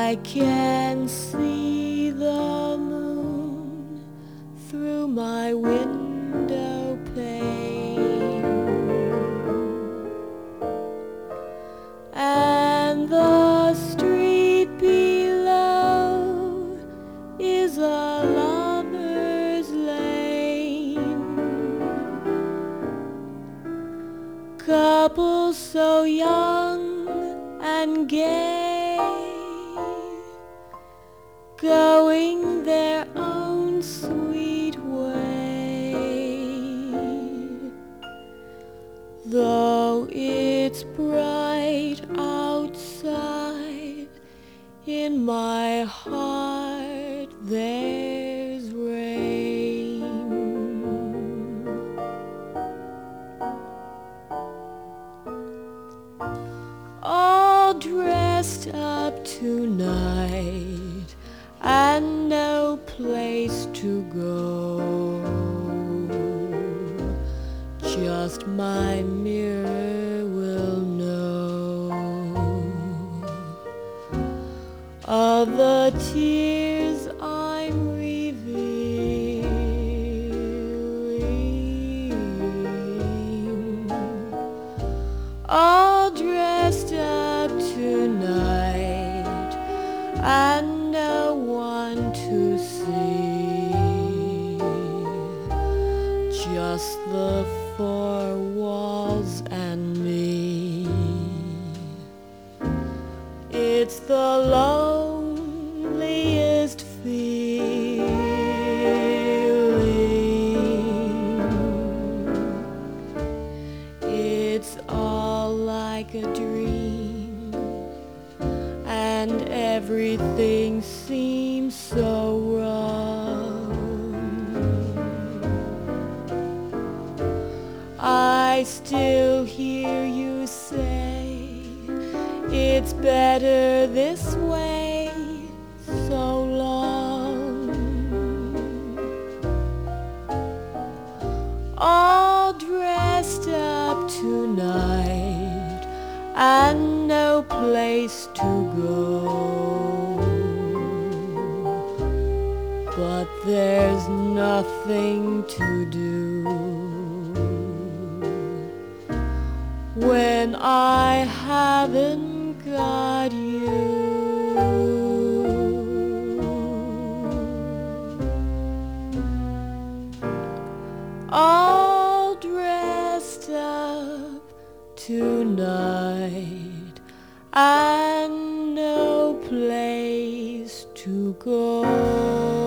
I can see the moon through my window pane, and the street below is a lover's lane. Couples so young and gay, going their own sweet way. Though it's bright outside, in my heart there's rain. All dressed up tonight and no place to go, just my mirror will know of the tears I'm revealing. All dressed up tonight and no one to see, just the four walls and me. It's the loneliest feeling. It's all like a dream, and everything seems so wrong. I still hear you say it's better this way, so long. All dressed up tonight and no place to go, but there's nothing to do when I haven't got you. All dressed up tonight and no place to go.